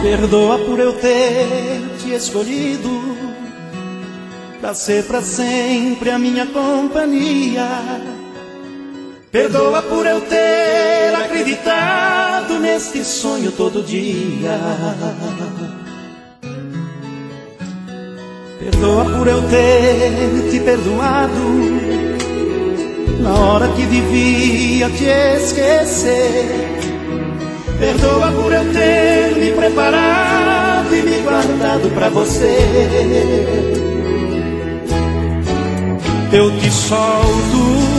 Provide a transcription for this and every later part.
Perdoa por eu ter te escolhido pra ser pra sempre a minha companhia. Perdoa por eu ter acreditado neste sonho todo dia. Perdoa por eu ter te perdoado na hora que devia te esquecer. Perdoa por eu ter me preparado e me guardado pra você. Eu te solto,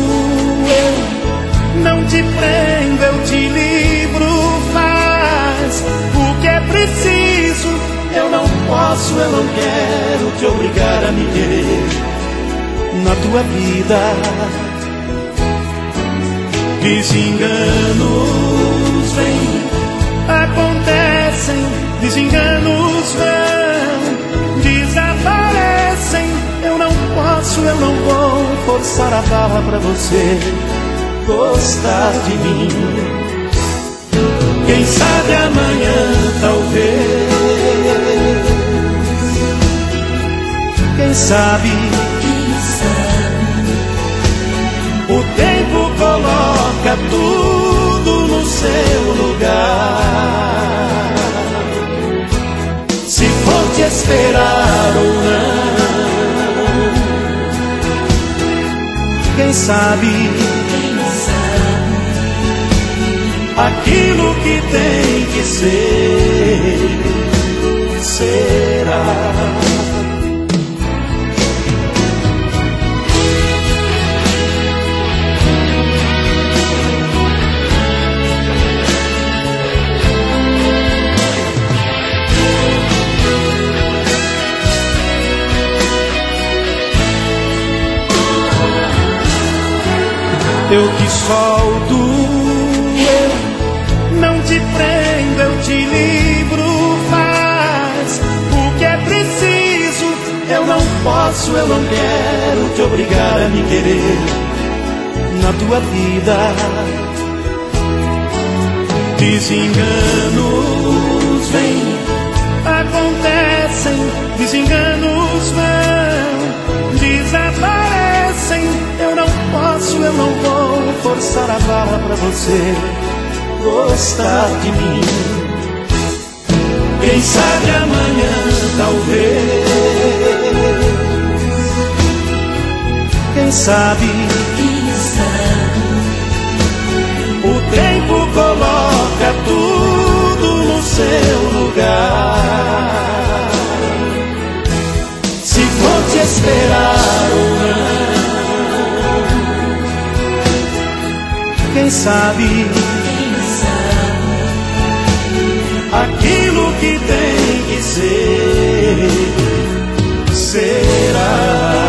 eu não te prendo, eu te livro. Faz o que é preciso. Eu não posso, eu não quero te obrigar a me querer na tua vida. Desenganos vêm, acontecem, desenganos vão, desaparecem. Eu não posso, eu não vou forçar a barra pra você gostar de mim. Quem sabe amanhã, talvez. Quem sabe, o tempo coloca tudo no seu lugar. Se for te esperar ou não, quem sabe, aquilo que tem que ser, será. Eu te solto, eu não te prendo, eu te livro. Faz o que é preciso. Eu não posso, eu não quero te obrigar a me querer na tua vida. Desenganos vêm, acontecem, desenganos vão, desaparecem. Eu não posso, eu não vou forçar a barra pra você gostar de mim. Quem sabe amanhã, talvez. Quem sabe, o tempo coloca tudo no seu lugar. Se for te esperar ou não, quem sabe, aquilo que tem que ser, será.